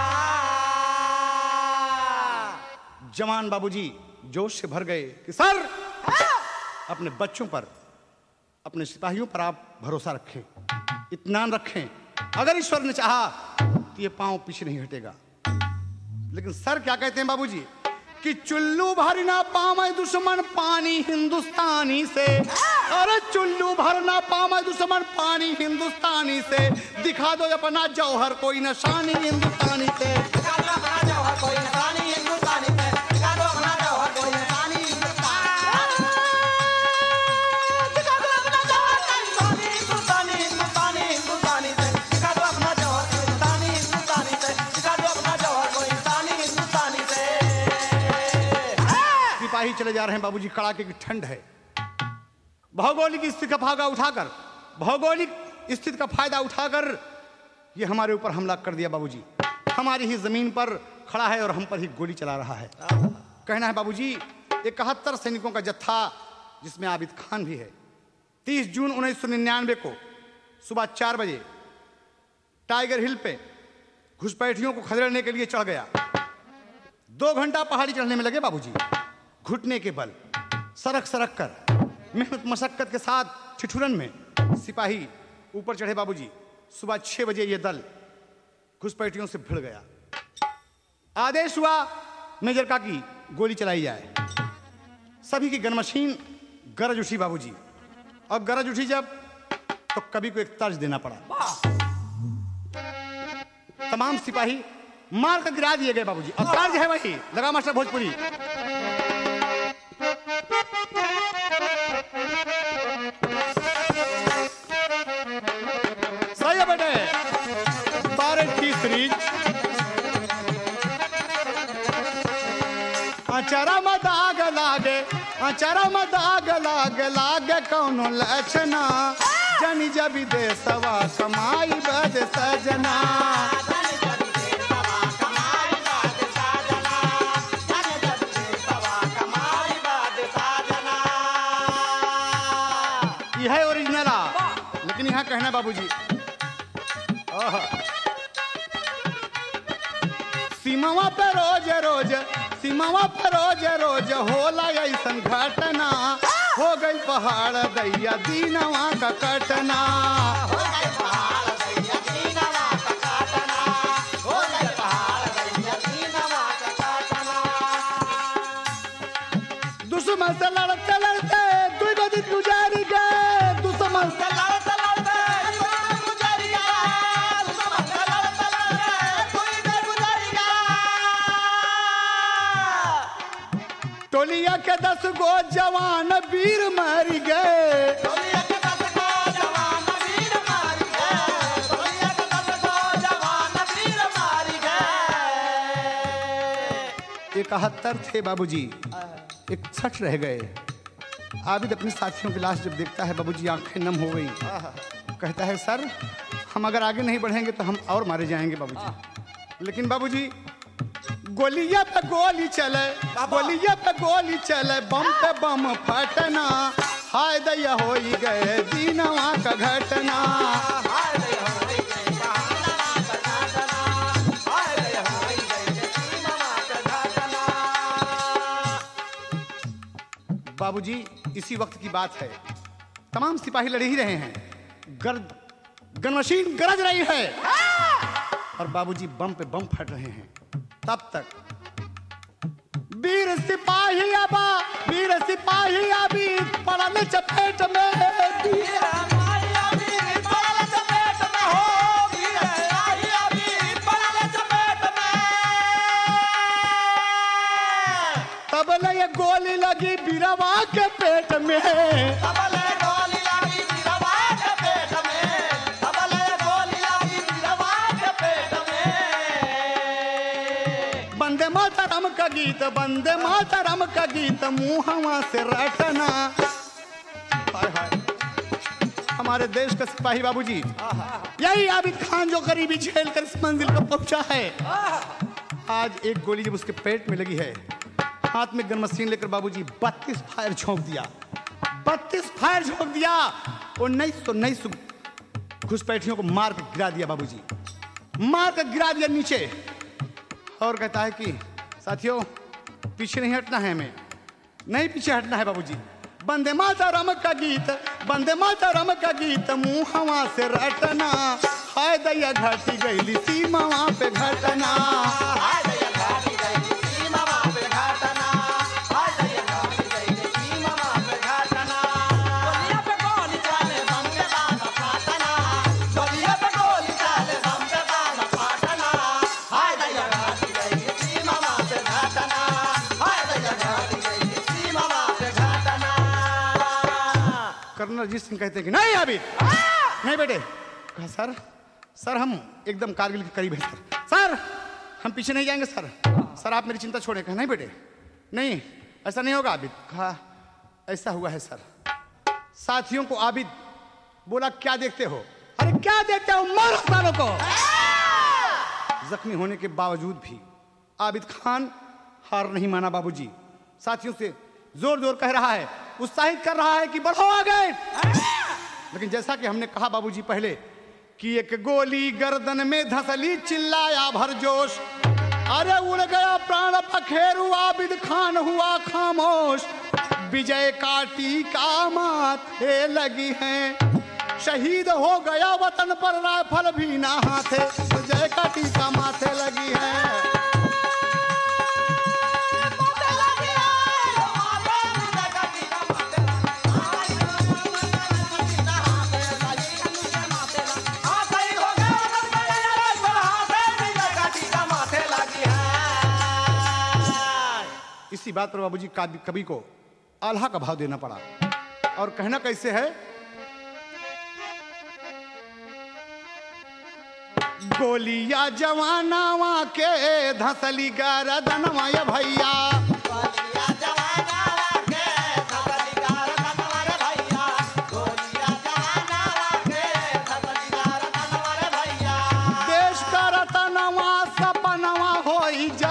जवान बाबूजी जोश से भर गए कि सर अपने बच्चों पर, अपने सिपाहियों पर आप भरोसा रखें, इत्मीनान रखें। अगर ईश्वर ने चाहा तो ये पांव पीछे नहीं हटेगा। लेकिन सर क्या कहते हैं बाबूजी कि चुल्लू भरना पावे दुश्मन पानी हिंदुस्तानी से। अरे चुल्लू भरना पावे दुश्मन पानी हिंदुस्तानी से। दिखा दो अपना जौहर कोई निशानी हिंदुस्तानी से। दिखा दो अपना जौहर कोई निशानी हिंदुस्तानी से। दिखा दो अपना जौहर कोई निशानी हिंदुस्तानी। दिखा दो अपना जौहर कोई हिंदुस्तानी हिंदुस्तानी हिंदुस्तानी से। दिखा दो अपना जौहर कोई हिंदुस्तानी हिंदुस्तानी से। दिखा दो अपना जौहर कोई हिंदुस्तानी हिंदुस्तानी से। सिपाही चले जा रहे हैं बाबूजी, कड़ाके की ठंड है। भौगोलिक स्थिति का फायदा उठाकर भौगोलिक स्थिति का फायदा उठाकर ये हमारे ऊपर हमला कर दिया बाबूजी। हमारी ही जमीन पर खड़ा है और हम पर ही गोली चला रहा है। कहना है बाबूजी इकहत्तर सैनिकों का जत्था जिसमें आबिद खान भी है, तीस जून उन्नीस सौ निन्यानवे को सुबह चार बजे टाइगर हिल पे घुसपैठियों को खदेड़ने के लिए चढ़ गया। दो घंटा पहाड़ी चढ़ने में लगे बाबूजी, घुटने के बल सरक सरक कर मेहनत मशक्कत के साथ ठिठुरन में सिपाही ऊपर चढ़े बाबूजी। सुबह छह बजे ये दल घुसपैठियों से भिड़ गया। आदेश हुआ मेजर का की गोली चलाई जाए। सभी की गनमशीन गरज उठी बाबूजी। अब गरज उठी जब तो कभी को एक तर्ज देना पड़ा। तमाम सिपाही मार कर गिरा दिए गए बाबूजी। और तर्ज है वही, लगा मास्टर भोजपुरी। सही है बेटे, बारह तीसरी अचरा में दाग लागे, अचरा में दाग लागे लागे कौनो लक्षणा। जनी जब देशवा कमाई बद सजना। यह ओरिजिनल आ, लेकिन यहाँ कहना बाबूजी सीमावा पे रोज रोज सीमावा पे रोज रोज होला ऐसन घटना। हो गई पहाड़ दैया दीनवा का कटना। हो गई पहाड़ दैया दीनवा का कटना। हो गई पहाड़ दैया दीनवा का कटना। दुश्मन से लड़ते लड़ते दुई गो दिन गुजारी गए। दुश्मन से लड़ते लड़ते दुई गुजारी गए। दुश्मन से लड़ते लड़ते दुई गुजारी गए। टोलिया के दस गो जवान वीर मर गए। टोलिया के दस गो जवान वीर मर गए। टोलिया के दस गो जवान वीर मर गए। इकहत्तर थे बाबूजी, इकसठ रह गए। आबिद अपने साथियों की लाश जब देखता है बाबूजी आंखें नम हो गई। कहता है सर हम अगर आगे नहीं बढ़ेंगे तो हम और मारे जाएंगे बाबूजी। लेकिन बाबूजी गोलिया पे गोली चले, गोलिया पे गोली चले, बम पे बम फटना, हाय दैया हो गए दीनवा का घटना। बाबूजी इसी वक्त की बात है, तमाम सिपाही लड़ ही रहे हैं, गर्द गन मशीन गरज रही है और बाबूजी बम पे बम फट रहे हैं। तब तक वीर सिपाही आबा, वीर सिपाही आबी पड़ल चपेट में, वीर सिपाही आबी पड़ल चपेट में हो, वीर सिपाही आबी पड़ल चपेट में। तब ले ये गोली लगी बीरवा के पेट में, तब ले गोली लगी बीरवा के पेट में, तब ले गोली लगी बीरवा के पेट में। वंदे मातरम का गीत, वंदे मातरम का गीत मुहवा से रटना। हाय हाय हमारे देश का सिपाही बाबूजी, यही आबिद खान जो गरीबी झेल कर इस मंजिल पर पहुंचा है। आज एक गोली जब उसके पेट में लगी है, हाथ में गन मशीन लेकर बाबूजी बत्तीस फायर झोंक दिया, बत्तीस फायर झोंक दिया, उन्नीस सौ उन्नीस घुसपैठियों को मार कर गिरा दिया बाबूजी, मार कर गिरा दिया नीचे। और कहता है कि साथियों पीछे नहीं हटना है, हमें नहीं पीछे हटना है बाबूजी। वंदे मातरम का गीत, वंदे मातरम का गीत मुहवा से रटना, हाय दैया घाटी गईली सीमा वहां पे घटना, हाय दैया घाटी गईली सीमा वहां पे घटना, हाय दैया घाटी गईली सीमा वहां पे घटना। गोलियां पे गोली चले बम पे बम फाटना, गोलियां पे गोली चले बम पे बम फाटना, हाय दैया घाटी गईली सीमा वहां पे घटना, हाय दैया घाटी गईली सीमा वहां पे घटना। कर्नल अजीत सिंह कहते हैं कि नहीं आबिद, नहीं बेटे। कहा सर, सर हम एकदम कारगिल के करीब है सर, सर हम पीछे नहीं जाएंगे सर, सर आप मेरी चिंता छोड़े। कहा नहीं बेटे, नहीं ऐसा नहीं होगा आबिद। कहा ऐसा हुआ है सर। साथियों को आबिद बोला क्या देखते हो? अरे क्या देखते हो, मारो सालों को। जख्मी होने के बावजूद भी आबिद खान हार नहीं माना बाबूजी, साथियों से जोर जोर कह रहा है, उत्साहित कर रहा है कि बढ़ो आगे। लेकिन जैसा कि हमने कहा बाबूजी पहले कि एक गोली गर्दन में धसली, चिल्लाया भरजोश, अरे उड़ गया प्राण पखेरु, आबिद खान हुआ खामोश। विजय का टीका माथे लगी है, शहीद हो गया वतन पर राइफल भी ना हाथे, विजय का टीका माथे लगी है। इसी बात पर बाबूजी कवि को आल्हा का भाव देना पड़ा और कहना कैसे है, गोलिया जवानावा के धसली गरदनवा ये भैया, गोलिया जवानावा के धसली गरदनवा रे भैया, गोलिया जवानावा के धसली गरदनवा रे भैया। देश का रतनवा सपनवा होई जा,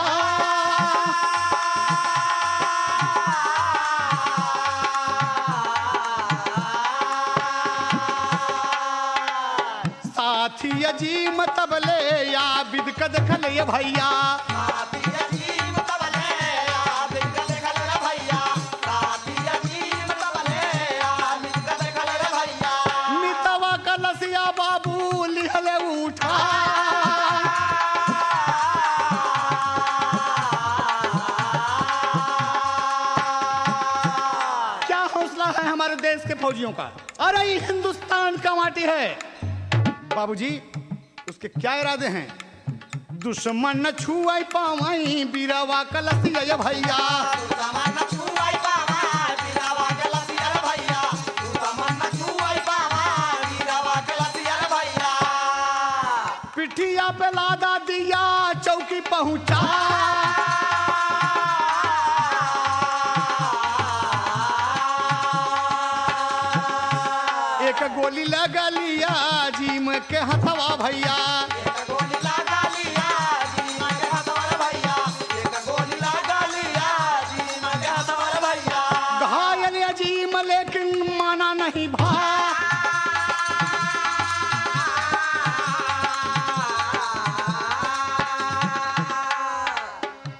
साथी अजीम तबले आबिद का देखल ये भैया, साथी अजीम तबले आबिद का देखल रे भैया, साथी अजीम तबले आबिद का देखल रे भैया। मितवा का लसिया बाबू लिहले उठा, क्या हौसला है हमारे देश के फौजियों का। अरे ये हिंदुस्तान का माटी है बाबूजी, उसके क्या इरादे हैं, दुश्मन न छुआई पावाई बीरावा कलसिया ये भैया, दुश्मन न छुआई पावाई बीरावा कलसिया रे भैया, दुश्मन न छुआई पावाई बीरावा कलसिया रे भैया। पिठिया पे लादा दिया चौकी पहुंचा, एक गोली लगा लिया जीम के हथवा भैया, एक गोली लगा लिया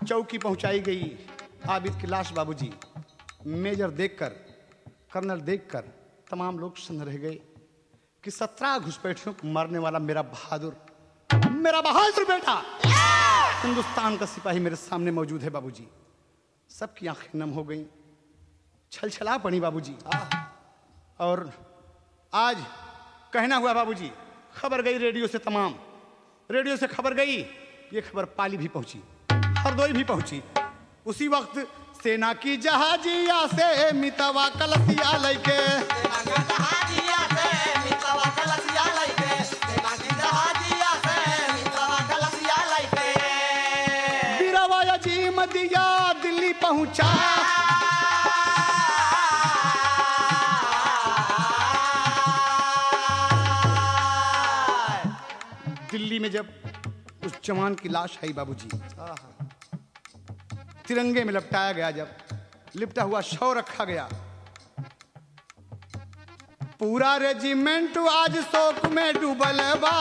चौकी पहुंचाई गई। आबिद की लाश बाबूजी, मेजर देखकर, कर्नल देखकर तमाम लोग सन्न रह गए कि सत्रह घुसपैठियों को मारने वाला मेरा बहादुर, मेरा बहादुर बेटा हिंदुस्तान का सिपाही मेरे सामने मौजूद है बाबूजी। सबकी आंखें नम हो गईं, छलछला पड़ी बाबूजी। और आज कहना हुआ बाबूजी, खबर गई रेडियो से, तमाम रेडियो से खबर गई, ये खबर पाली भी पहुंची, हरदोई भी पहुंची। उसी वक्त सेना की जहाजिया से मितवा कलसिया लैके, बीरवा अजीम दिया दिल्ली पहुंचा। दिल्ली में जब उस जवान की लाश आई बाबूजी, तिरंगे में लपटाया गया, जब लिपटा हुआ शव रखा गया, पूरा रेजिमेंट आज शोक में डूबल बा।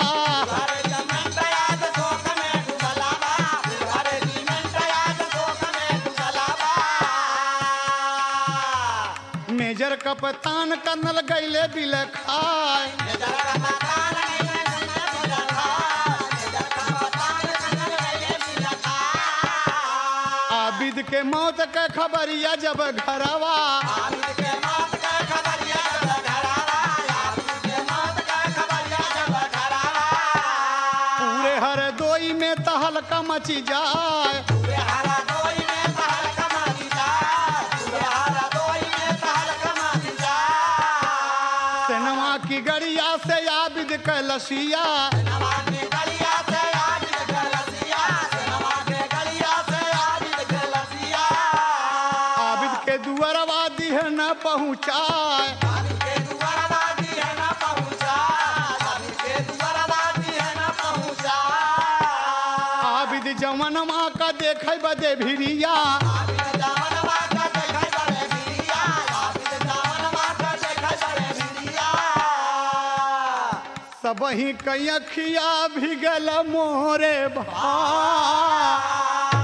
मेजर कप्तान कर्नल गैले बिल खाए, आबिद के मौत के खबरिया जब घरवा, पूरे हरदोई में तहलका मची जाए। सेनवा की गड़िया से आबिद के लसिया, दुअरवा दिह न पहुँचाए। आबिद जवनमा का देखे बदे भिरिया, सबही कई अखिया भिगल मोरे भाई।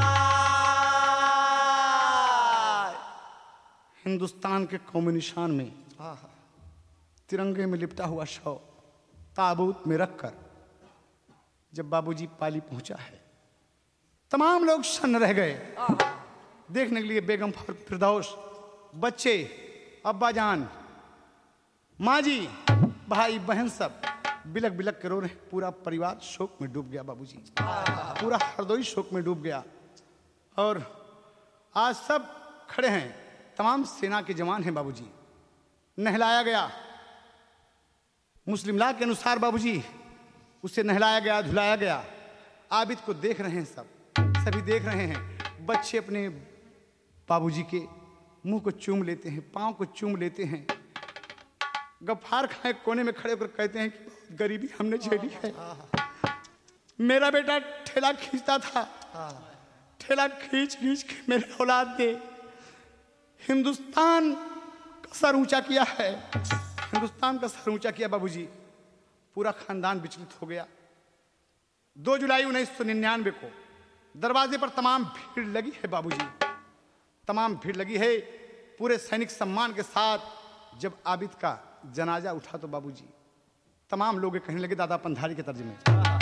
हिंदुस्तान के कौमी निशान में तिरंगे में लिपटा हुआ शव ताबूत में रखकर जब बाबूजी पाली पहुंचा है, तमाम लोग सन्न रह गए देखने के लिए। बेगम फिरदौस, बच्चे, अब्बा जान, माँ जी, भाई बहन सब बिलक बिलक के रो रहे। पूरा परिवार शोक में डूब गया बाबूजी, पूरा हरदोई शोक में डूब गया। और आज सब खड़े हैं, तमाम सेना के जवान हैं बाबूजी। नहलाया गया मुस्लिम ला के अनुसार बाबूजी, उसे नहलाया गया, धुलाया गया। आबिद को देख रहे हैं सब, सभी देख रहे हैं। बच्चे अपने बाबूजी के मुंह को चूम लेते हैं, पाँव को चूम लेते हैं। गफ्फार खां कोने में खड़े होकर कहते हैं कि बहुत गरीबी हमने झेली है। मेरा बेटा ठेला खींचता था, ठेला खींच खींच के मेरे औलाद ने हिंदुस्तान का सर ऊंचा किया है, हिंदुस्तान का सर ऊंचा किया बाबूजी। पूरा खानदान विचलित हो गया। दो जुलाई उन्नीस सौ निन्यानवे को दरवाजे पर तमाम भीड़ लगी है बाबूजी, तमाम भीड़ लगी है। पूरे सैनिक सम्मान के साथ जब आबिद का जनाजा उठा तो बाबूजी तमाम लोग कहने लगे दादा पंधारी के तर्जुमे,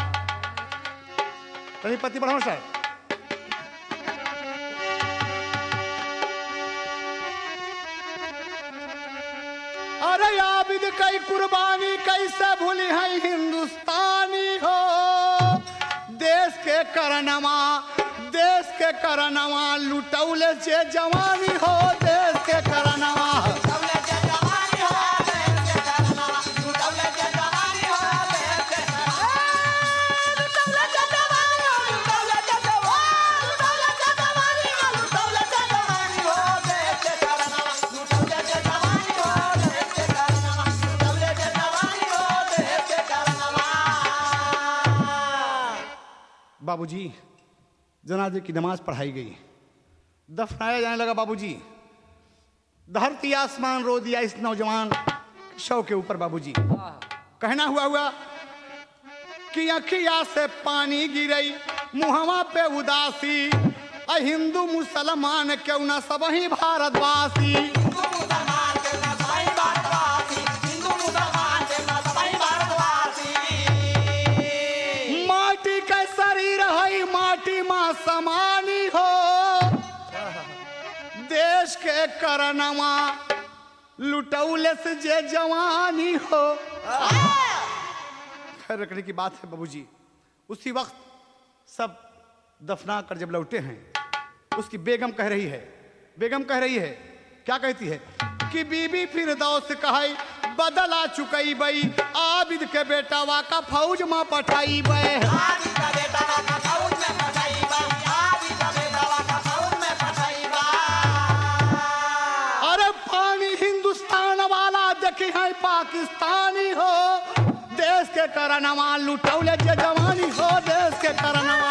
पति बढ़ाओ सर। अरे आबिद कई कुर्बानी कैसे भूली है हिंदुस्तानी हो, देश के करनमा, देश के करनमा लुटौले से जवानी हो, देश के करनमा बाबूजी जनाजे की नमाज पढ़ाई गई, दफनाया जाने लगा बाबूजी। धरती आसमान रो दिया इस नौजवान शव के ऊपर बाबूजी। कहना हुआ हुआ कि अखिया से पानी गिरई, मुहवा पे उदासी, हिंदू मुसलमान क्यों ना सब ही भारतवासी, हिंदू मुसलमान के ना सभी भारतवासी, हिंदू मुसलमान के ना सभी भारतवासी। माटी का शरीर है माटी माँ समानी हो, देश के करनमा लुटौले से जे जवानी हो। खैर रखने की बात है बाबूजी। उसी वक्त सब दफना कर जब लौटे हैं, उसकी बेगम कह रही है, बेगम कह रही है, क्या कहती है कि बीबी फिरदौस कहे बदला चुकई बई, आबिद के बेटा वाका फौज में पठाई बे, आबिद का बेटा वाका फौज में पठाई बा, आबिद का बेटा वाका फौज में पठाई बा। अरे पानी हिंदुस्तान वाला देखी है पाकिस्तानी हो, देश के करनवा लुटौले जे जवानी हो, देश के करनवा।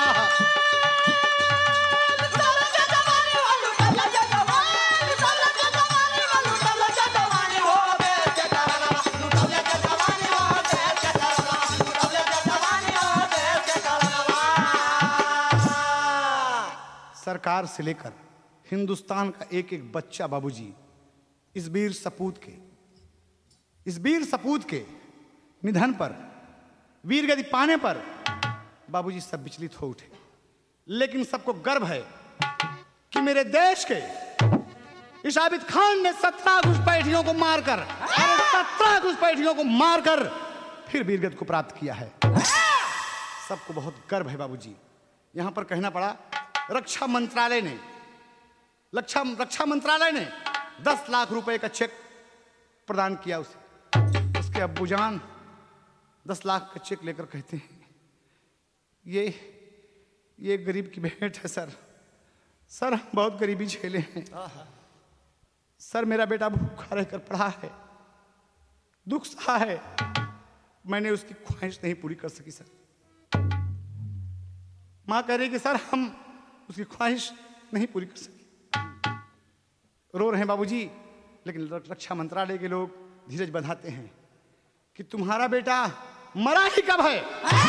सरकार से लेकर हिंदुस्तान का एक एक बच्चा बाबूजी इस वीर सपूत के इस वीर सपूत के निधन पर, वीर गति पाने पर बाबूजी सब विचलित हो उठे। लेकिन सबको गर्व है कि मेरे देश के इस आबिद खान ने सत्रह घुसपैठियों को मारकर, अरे सत्रह घुसपैठियों को मारकर फिर वीरगति को प्राप्त किया है। सबको बहुत गर्व है बाबूजी। यहां पर कहना पड़ा रक्षा मंत्रालय ने रक्षा रक्षा मंत्रालय ने दस लाख रुपए का चेक प्रदान किया उसे। उसके अब्बूजान दस लाख का चेक लेकर कहते हैं ये ये गरीब की भेंट है सर, सर हम बहुत गरीबी झेले हैं सर, मेरा बेटा भूखा रहकर पढ़ा है, दुख सहा है, मैंने उसकी ख्वाहिश नहीं पूरी कर सकी सर। माँ कह रही कि सर हम उसकी ख्वाहिश नहीं पूरी कर सकी। रो रहे हैं बाबूजी, लेकिन रक्षा मंत्रालय के लोग धीरज बंधाते हैं कि तुम्हारा बेटा मरा ही कब है,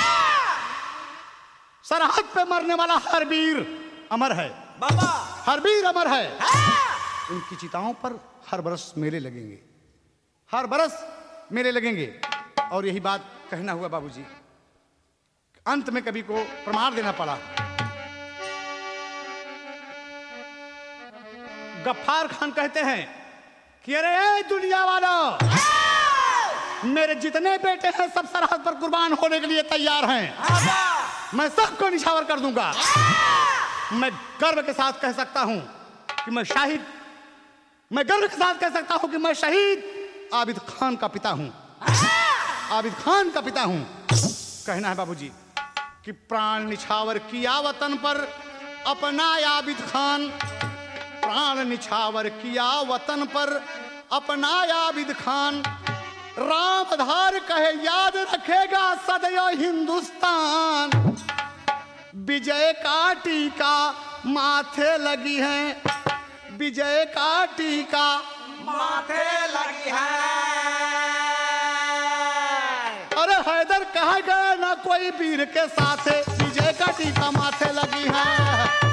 सरहद पे मरने वाला हर वीर अमर है बाबा, हर वीर अमर है। उनकी चिताओं पर हर बरस मेले लगेंगे, हर बरस मेले लगेंगे। और यही बात कहना हुआ बाबूजी। अंत में कवि को प्रमाण देना पड़ा। गफ्फार खान कहते हैं कि अरे ए दुनिया वालों, मेरे जितने बेटे हैं सब सरहद पर कुर्बान होने के लिए तैयार हैं, मैं सबको निछावर कर दूंगा। मैं गर्व के साथ कह सकता हूं कि मैं शाहिद मैं गर्व के साथ कह सकता हूं कि मैं शहीद आबिद खान का पिता हूं, आबिद खान का पिता हूं। कहना है बाबूजी कि प्राण निछावर किया वतन पर अपना आबिद खान, प्राण निछावर किया वतन पर अपना आबिद खान, रामधार कहे याद रखेगा सदैव हिंदुस्तान, विजय का टीका माथे लगी है, विजय का टीका माथे लगी है। अरे हैदर कहा गया ना कोई वीर के साथ, विजय का टीका माथे लगी है।